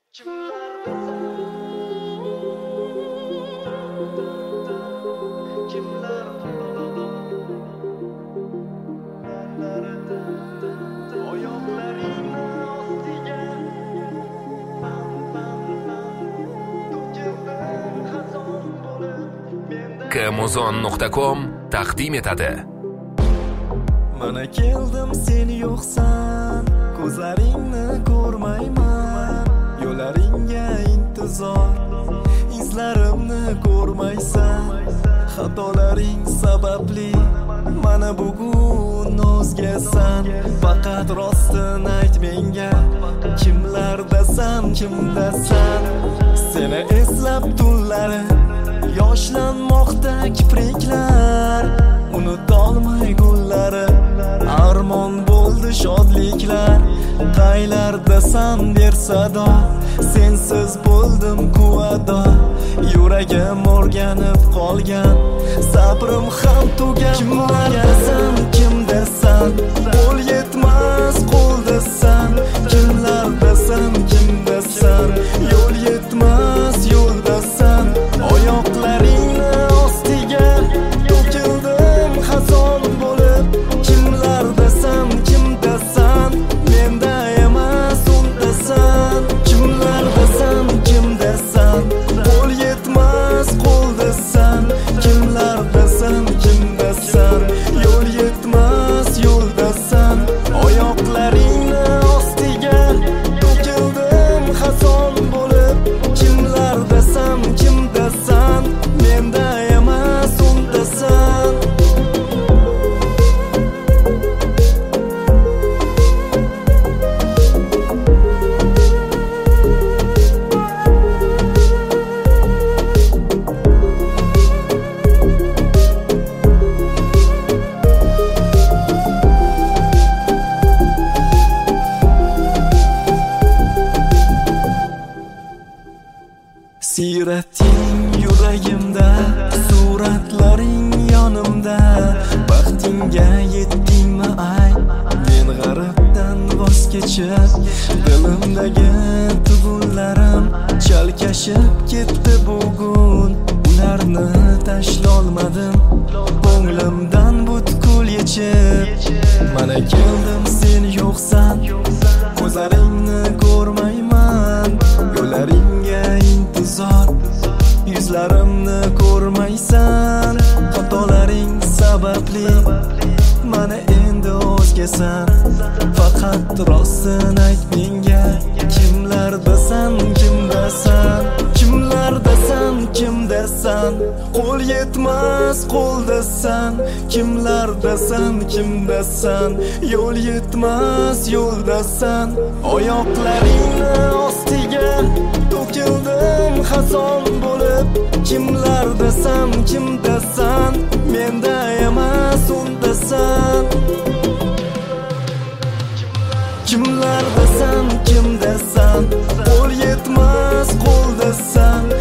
Kmuzon.com taqdim etadi. Mana keldim sen yo'qsan, ko'zlaringni ko'rmayman, yo'llaringga intizor, izlarimni ko'rmaysan, xatolaring sababli mana bugun o'zgasan. Faqat rostini ayt menga, kimlardasan, kimdasan? Seni eslab tunlari yoshlanmoqda kipriklar, unutolmay gullari armon bo'ldi shodliklar. Qaylardasan ber sado, sensiz bo'ldim kuvado, yuragim o'rganib qolgan, sabrim ham tugan. Kimlardasan, kimdasan, qo'l yetmas qo'ldasan. Kimlardasan, kimdasan, yo'l yetmas yo'ldasan. Oyoqlaringni ostiga to'kildim xazon bo'lib. Kimlardasan, kimdasan, menda emas undasan. Kimlardasan, kimdasan, qo'l yetmas qo'ldasan. Kimlardasan, kimdasan, yo'l yetmas yo'ldasan. Oyoqlaringni ostiga to'kildim xazon bo'lib. Kimlardasan, kimdasan, menda emas undasan. Sirating yuragimda, suratlaring yonimda. Baxtingga yetdingmi ay, men g'aribdan voz kechib, dilimdagi tugunlarim chalkashib ketdi bugun. Ularni tashlolmadim, ko'nglimdan butkul yechib. Mana keldim sen yo'qsan, ko'zlaringni ko'rmayman, yo'llaringga intizor, yuzlarimni ko'rmaysan. Xatolaring sababli mana endi o'zgasan. Faqat rostini ayt menga, kimlardasan, kimdasan? Kimlardasan, kimdasan, qo'l yetmas qo'ldasan. Kimlardasan, kimdasan, yo'l yetmas yo'ldasan. Oyoqlaringni ostiga to'kildim xazon bo'lib. Kimlardasan, kimdasan, menda emas undasan. Kimlardasan, kimdasan, qo'l yetmas qo'ldasan.